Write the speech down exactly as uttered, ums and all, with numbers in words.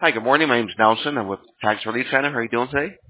Hi, good morning. My name's Nelson. I'm with Tax Relief Center. How are you doing today?